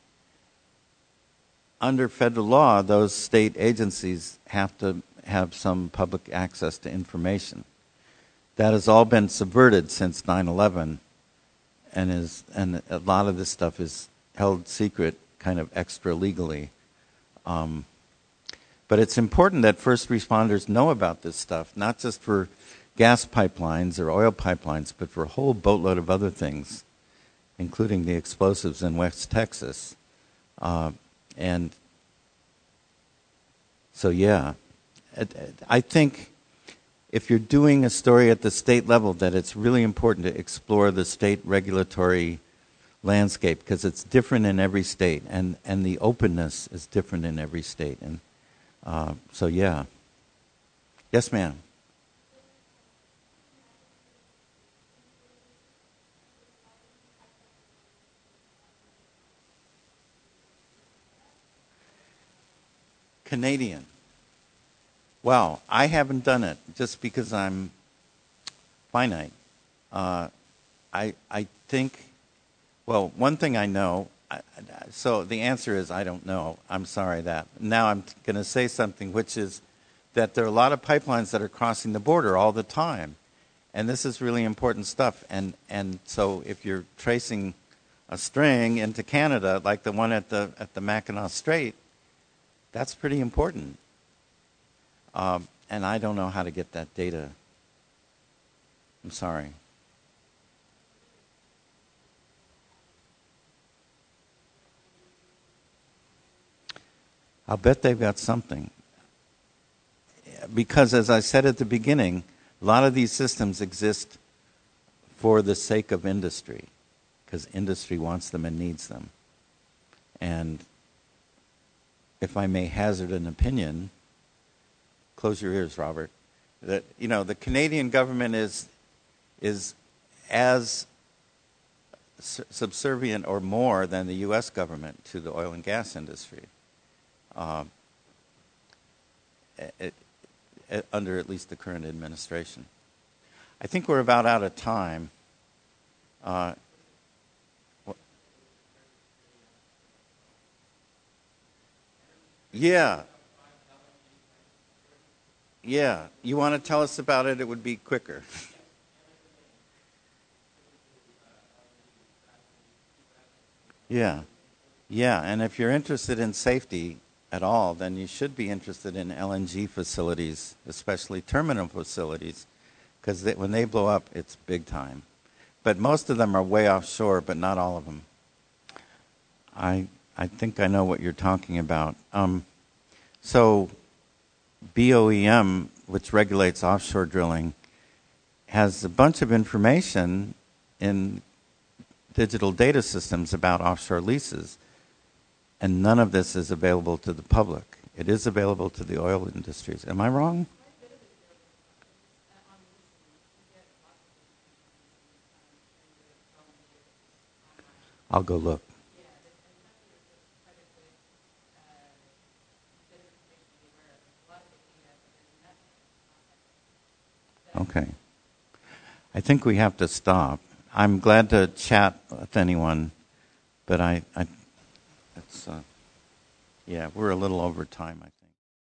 under federal law, those state agencies have to have some public access to information. That has all been subverted since 9/11, and a lot of this stuff is held secret, kind of extra legally. But it's important that first responders know about this stuff, not just for gas pipelines or oil pipelines, but for a whole boatload of other things, including the explosives in West Texas. And so, yeah, I think if you're doing a story at the state level, that it's really important to explore the state regulatory landscape, because it's different in every state, and the openness is different in every state. And so, yeah. Yes, ma'am. Canadian. Well, I haven't done it just because I'm finite. I think, well, one thing I know, so the answer is I don't know. I'm sorry that. Now I'm going to say something, which is that there are a lot of pipelines that are crossing the border all the time. And this is really important stuff. And so if you're tracing a string into Canada, like the one at the Mackinac Strait, that's pretty important. And I don't know how to get that data. I'm sorry. I'll bet they've got something. Because as I said at the beginning, a lot of these systems exist for the sake of industry, because industry wants them and needs them. And if I may hazard an opinion, close your ears, Robert, that the Canadian government is as subservient or more than the U.S. government to the oil and gas industry, under at least the current administration. I think we're about out of time. Yeah. Yeah. You want to tell us about it? It would be quicker. Yeah. Yeah. And if you're interested in safety at all, then you should be interested in LNG facilities, especially terminal facilities, because when they blow up, it's big time. But most of them are way offshore, but not all of them. I think I know what you're talking about. So BOEM, which regulates offshore drilling, has a bunch of information in digital data systems about offshore leases, and none of this is available to the public. It is available to the oil industries. Am I wrong? I'll go look. Okay. I think we have to stop. I'm glad to chat with anyone, but it's, yeah, we're a little over time, I think.